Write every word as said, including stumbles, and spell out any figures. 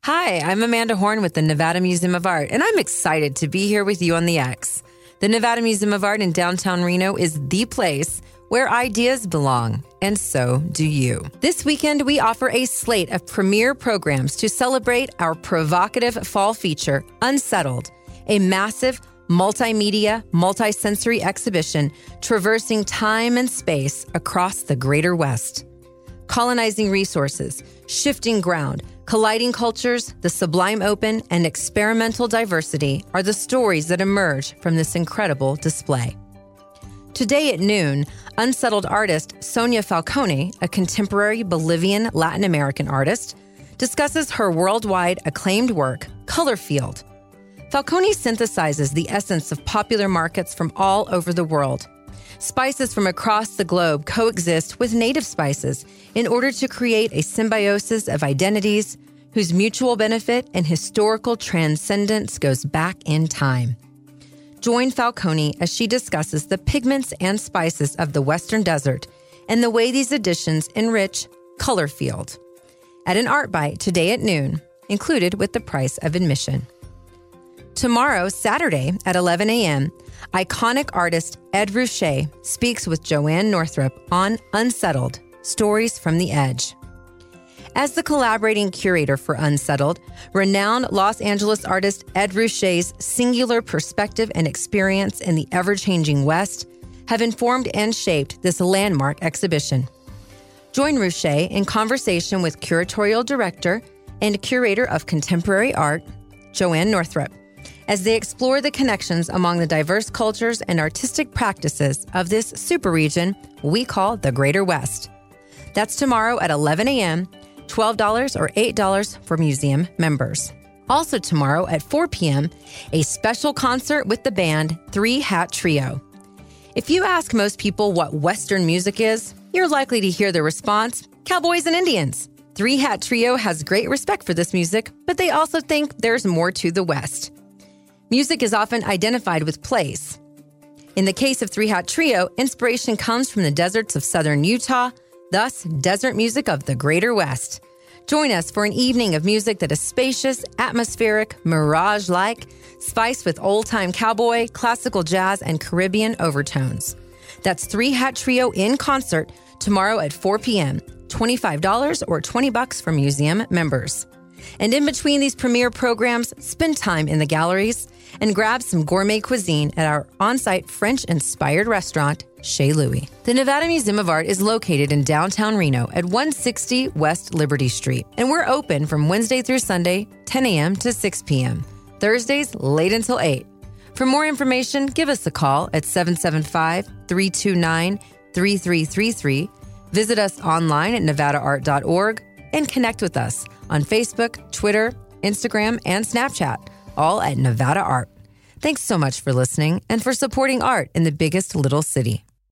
Hi, I'm Amanda Horn with the Nevada Museum of Art, and I'm excited to be here with you on the X. The Nevada Museum of Art in downtown Reno is the place where ideas belong, and so do you. This weekend, we offer a slate of premier programs to celebrate our provocative fall feature, Unsettled, a massive multimedia, multisensory exhibition traversing time and space across the Greater West. Colonizing resources, shifting ground, colliding cultures, the sublime open, and experimental diversity are the stories that emerge from this incredible display. Today at noon, Unsettled artist Sonia Falcone, a contemporary Bolivian Latin American artist, discusses her worldwide acclaimed work, Color Field. Falcone synthesizes the essence of popular markets from all over the world. Spices from across the globe coexist with native spices in order to create a symbiosis of identities whose mutual benefit and historical transcendence goes back in time. Join Falcone as she discusses the pigments and spices of the Western Desert and the way these additions enrich Color Field at an Art Bite today at noon, included with the price of admission. Tomorrow, Saturday at eleven a.m., iconic artist Ed Ruscha speaks with Joanne Northrup on Unsettled, Stories from the Edge. As the collaborating curator for Unsettled, renowned Los Angeles artist Ed Ruscha's singular perspective and experience in the ever-changing West have informed and shaped this landmark exhibition. Join Ruscha in conversation with curatorial director and curator of contemporary art, Joanne Northrup, as they explore the connections among the diverse cultures and artistic practices of this super region we call the Greater West. That's tomorrow at eleven a.m., twelve dollars or eight dollars for museum members. Also tomorrow at four p.m., a special concert with the band Three Hat Trio. If you ask most people what Western music is, you're likely to hear the response, cowboys and Indians. Three Hat Trio has great respect for this music, but they also think there's more to the West. Music is often identified with place. In the case of Three Hat Trio, inspiration comes from the deserts of southern Utah, thus desert music of the Greater West. Join us for an evening of music that is spacious, atmospheric, mirage-like, spiced with old-time cowboy, classical jazz, and Caribbean overtones. That's Three Hat Trio in concert tomorrow at four p.m., twenty-five dollars or twenty bucks for museum members. And in between these premier programs, spend time in the galleries and grab some gourmet cuisine at our on-site French-inspired restaurant, Chez Louis. The Nevada Museum of Art is located in downtown Reno at one sixty West Liberty Street, and we're open from Wednesday through Sunday, ten a.m. to six p.m., Thursdays late until eight. For more information, give us a call at seven seven five, three two nine, three three three three, visit us online at nevada art dot org, and connect with us on Facebook, Twitter, Instagram, and Snapchat, all at Nevada Art. Thanks so much for listening and for supporting art in the biggest little city.